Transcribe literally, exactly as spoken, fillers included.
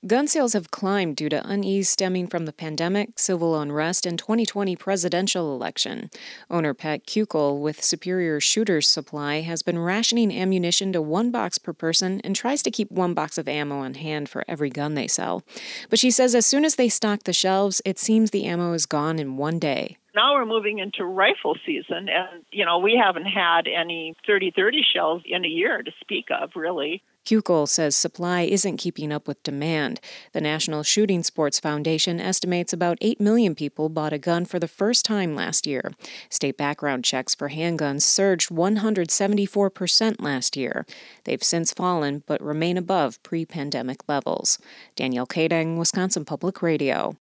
Gun sales have climbed due to unease stemming from the pandemic, civil unrest, and twenty twenty presidential election. Owner Pat Kukel with Superior Shooters Supply has been rationing ammunition to one box per person and tries to keep one box of ammo on hand for every gun they sell. But she says as soon as they stock the shelves, it seems the ammo is gone in one day. Now we're moving into rifle season, and, you know, we haven't had any thirty thirty shells in a year to speak of, really. Kukel says supply isn't keeping up with demand. The National Shooting Sports Foundation estimates about eight million people bought a gun for the first time last year. State background checks for handguns surged one hundred seventy-four percent last year. They've since fallen, but remain above pre-pandemic levels. Danielle Kading, Wisconsin Public Radio.